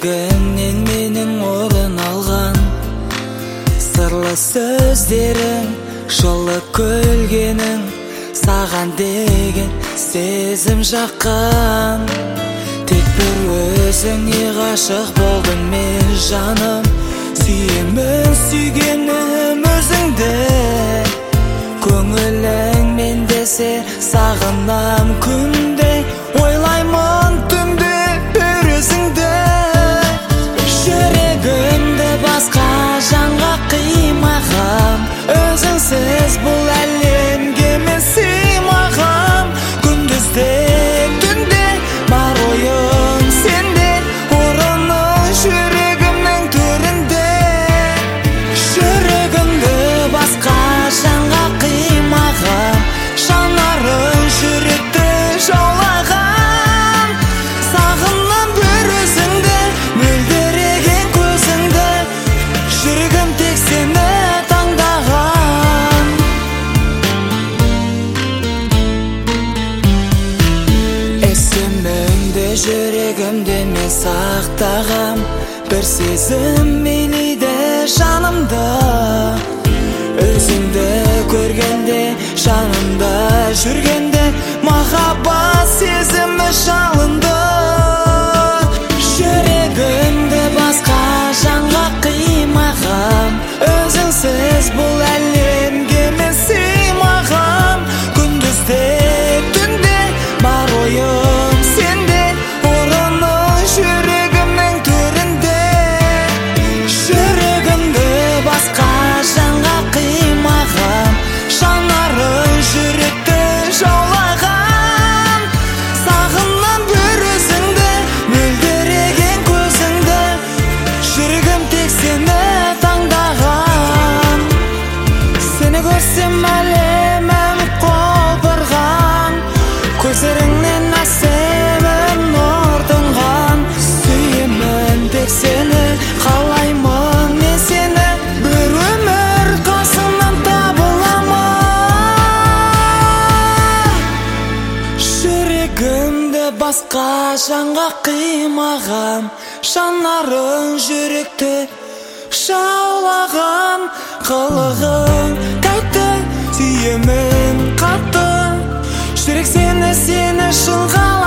жүрегімнен менің орын алған сырлы сөздерің, жылы күлгенің, саған деген сезім жаққан. Тек бір өзіңе ғашық болдым мен жаным, сүйемін сүйгенім өзіңді. Көңілің мен десе сағынам күнде, ойлаймын түнде бір өзіңді. Жүрегімді басқа жанға қимағам, өзіңсіз бұл әлемге мен сыймағам. Күндізде түнде бар ойым сенде, орыны жүрегімнің төрінде. Жүрегімді басқа жанға қимағам, жанарың жүректі жаулаған. Сағынам бір өзіңді, мөлдіреген көзіңді, жүрегім тек сені таңдаған. Есіміңді жүрегімде мен сақтағам, бір сезім мейлейді жанымда. Өзіңді көргенде, жанымда жүргенде, махаббат сезімі жалынды. Жүрегімді басқа жанға қимағам, өзіңсіз бұл әлемге мен сыймағам. Күндізде түнде бар ойым сенде, орыны жүрегімнің төрінде. Жүрегімді басқа жанға қимағам, жанарың жүректі жаулаған. Сағынам бір өзіңді, мөлдіреген көзіңді, жүрегім тек сені таңдаған. Сені көрсем әлемім құлпырған, көздеріңнен әсемім нұр тұнған. Сүйемін тек сені, қалаймын мен сені, бір өмір қасымнан табыла ма? Жүрегімді басқа жанға қимағам, жанарың жүректі жаулаған. Қылығың тәтті, сүйемін қатты, жүрек сені шын қалаған.